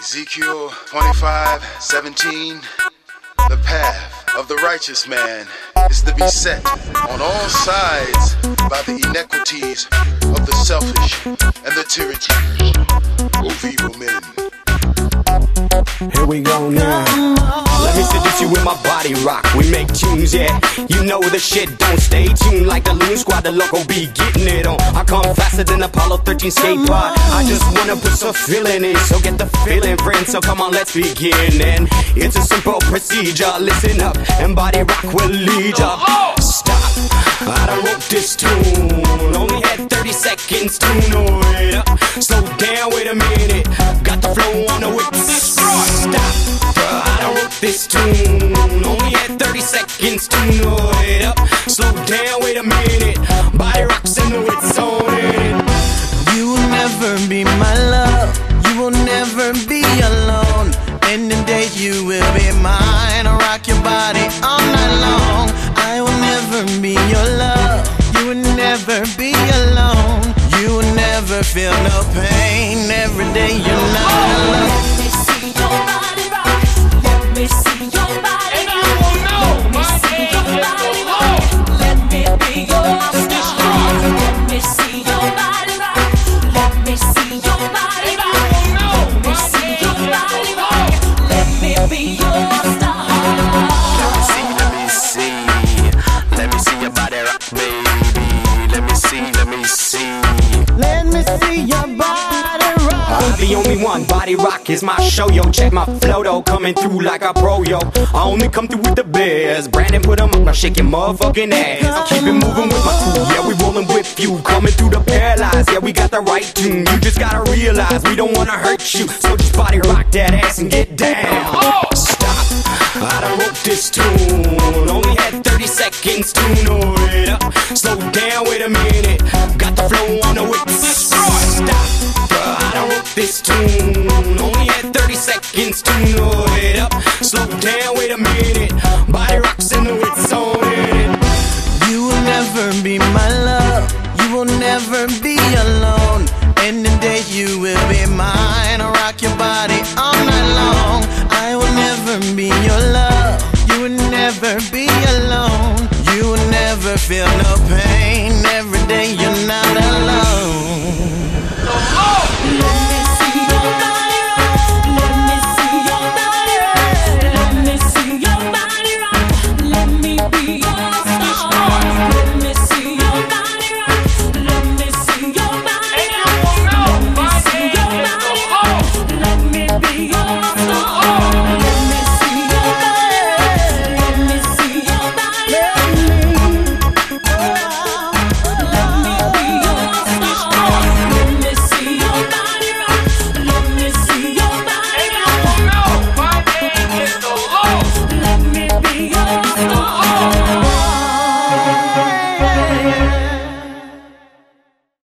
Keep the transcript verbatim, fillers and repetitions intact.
Ezekiel twenty-five seventeen. The path of the righteous man is to be set on all sides by the inequities of the selfish and the tyranny of evil men. Here we go now. Let me seduce you with my body rock. We make tunes, yeah. You know the shit don't stay tuned like the Loon Squad. The loco be getting it on. I come faster than Apollo thirteen skate pod. I just wanna put some feeling in, so get the feeling, friend. So come on, let's begin. And it's a simple procedure. Listen up, and body rock will lead ya. Stop. I done wrote this tune. Only had thirty seconds to know it up. Slow down, wait a minute. Got the flow on the whip. Stop. I done wrote this tune. Only had thirty seconds to know it up. Slow down, wait a minute. Body rocks and the wits on it. You will never be my love. You will never be alone. In the day you will be mine. I'll rock your body all night long. I will never be your love. You will never be alone. You will never feel no pain. Every day you're not alone. Let me see your body rock. Let me see your body rock. Let me see your body rock. Let me be your star. Let me see your body rock. Let me see your body rock. Let me see your body rock. Let me be your star. Let me see, let me see. Let me see your body rock, baby. Let me see, let me see. Let me see your body rock. I'm the only one, body rock is my show, yo. Check my flow, though, coming through like a pro, yo. I only come through with the bears. Brandon put 'em up, now shake your motherfucking ass. I keep it moving with my crew, yeah, we rolling with you. Coming through the paralyzed, yeah, we got the right tune. You just gotta realize we don't wanna hurt you. So just body rock that ass and get down. Stop, I done wrote this tune. Only had thirty seconds to know it up. Slow down, wait a minute. Got the flow on the whip. Stop, I done wrote this tune. Only had thirty seconds to know it up. Slow down, wait a minute. Body rocks and the wits on it. You will never be my love. You will never be alone. In the day you will be mine. I'll rock your body all night long. I will never be your love. You will never be alone. You will never feel no pain.